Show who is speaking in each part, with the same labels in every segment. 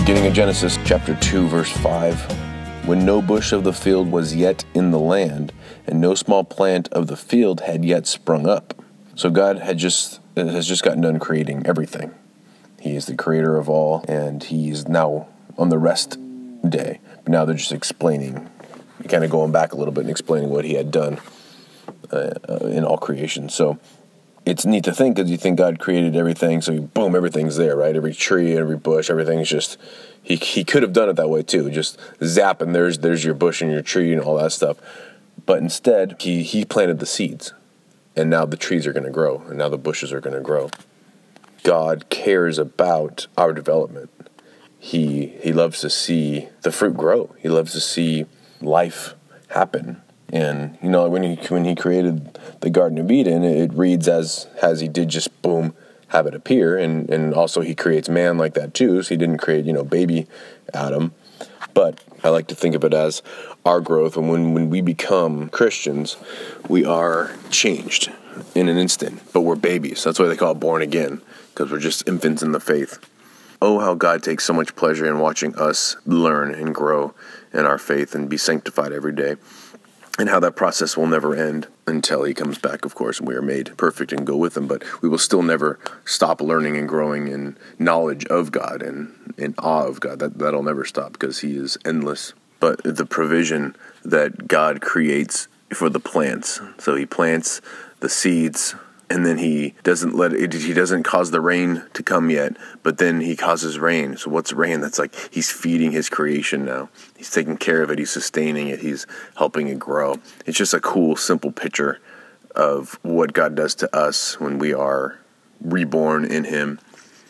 Speaker 1: Beginning of Genesis chapter 2, verse 5. When no bush of the field was yet in the land, and no small plant of the field had yet sprung up. So God has just gotten done creating everything. He is the creator of all, and he is now on the rest day. But now they're just explaining, kind of going back a little bit and explaining what he had done in all creation. So it's neat to think, because you think God created everything, so boom, everything's there, right? Every tree, every bush, everything's just, he could have done it that way too, just zap, and there's your bush and your tree and all that stuff. But instead, he planted the seeds, and now the trees are going to grow, and now the bushes are going to grow. God cares about our development. He loves to see the fruit grow. He loves to see life happen. And, when he created the Garden of Eden, it reads as he did, just boom, have it appear. And also he creates man like that too. So he didn't create, baby Adam. But I like to think of it as our growth. And when we become Christians, we are changed in an instant. But we're babies. That's why they call it born again, because we're just infants in the faith. Oh, how God takes so much pleasure in watching us learn and grow in our faith and be sanctified every day. And how that process will never end until he comes back, of course, and we are made perfect and go with him. But we will still never stop learning and growing in knowledge of God and in awe of God. That'll never stop, because he is endless. But the provision that God creates for the plants, so he plants the seeds, and then he doesn't cause the rain to come yet, but then he causes rain. So what's rain? That's like he's feeding his creation now. He's taking care of it. He's sustaining it. He's helping it grow. It's just a cool, simple picture of what God does to us when we are reborn in him,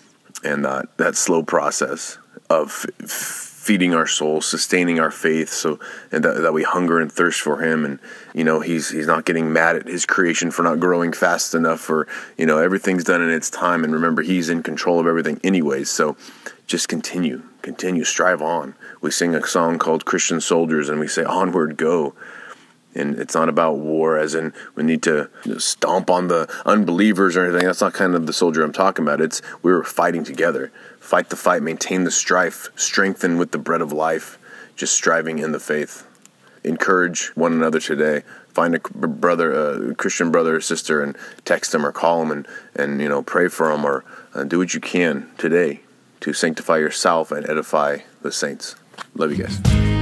Speaker 1: and that slow process of feeding our souls, sustaining our faith, and that we hunger and thirst for him. And he's not getting mad at his creation for not growing fast enough, or everything's done in its time. And remember, he's in control of everything anyways. So just continue, strive on. We sing a song called Christian Soldiers, and we say, onward, go. And it's not about war, as in we need to stomp on the unbelievers or anything. That's not kind of the soldier I'm talking about. It's we're fighting together. Fight the fight, maintain the strife, strengthen with the bread of life, just striving in the faith. Encourage one another today. Find a Christian brother or sister, and text them or call them, and pray for them, or do what you can today to sanctify yourself and edify the saints. Love you guys.